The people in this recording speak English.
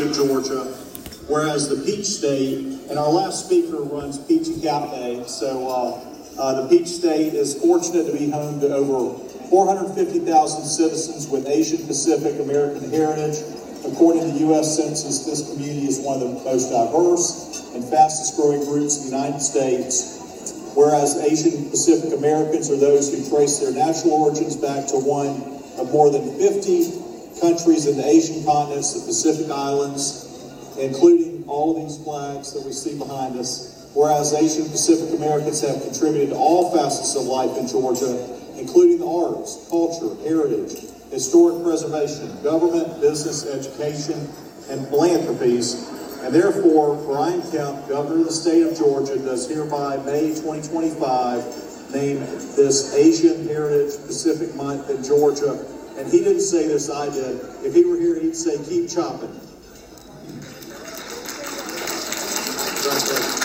of Georgia, whereas the Peach State, and our last speaker runs Peachy Cafe, so the Peach State is fortunate to be home to over 450,000 citizens with Asian Pacific American heritage. According to the U.S. Census, this community is one of the most diverse and fastest growing groups in the United States, whereas Asian Pacific Americans are those who trace their national origins back to one of more than 50 countries in the Asian continents, the Pacific Islands, including all of these flags that we see behind us, whereas Asian Pacific Americans have contributed to all facets of life in Georgia, including the arts, culture, heritage, historic preservation, government, business, education, and philanthropies. And therefore, Brian Kemp, Governor of the state of Georgia, does hereby, May 2025, name this Asian Heritage Pacific Month in Georgia. And he didn't say this, I did. If he were here, he'd say, keep chopping.